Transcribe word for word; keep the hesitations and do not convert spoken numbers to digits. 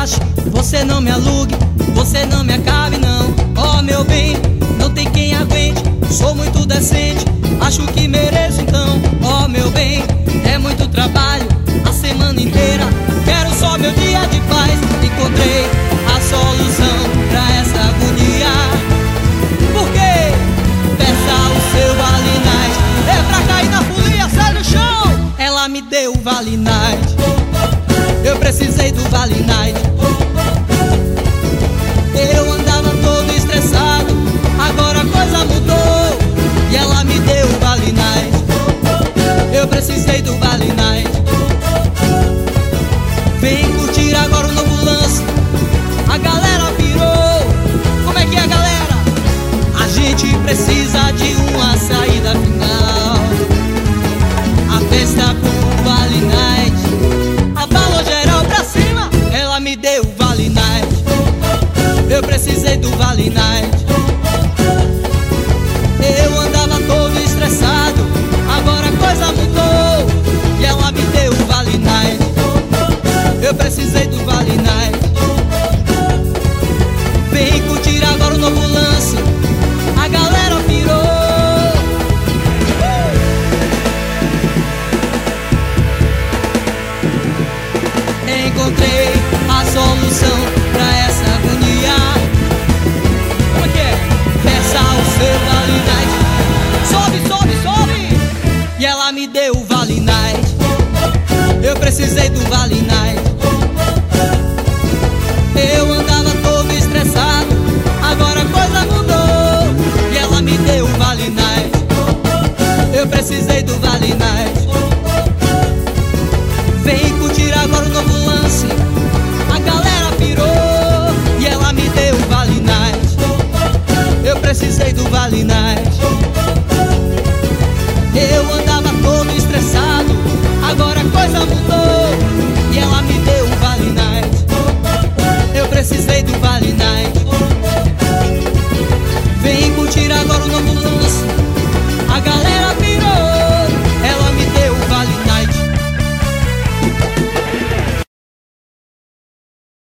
relaxe, você não me alugue, você não me acabe não. Ó meu bem, não tem quem aguente, sou muito decente, acho que mereço então. Ó meu bem, é muito trabalho a semana inteira, quero só meu dia de paz. Encontrei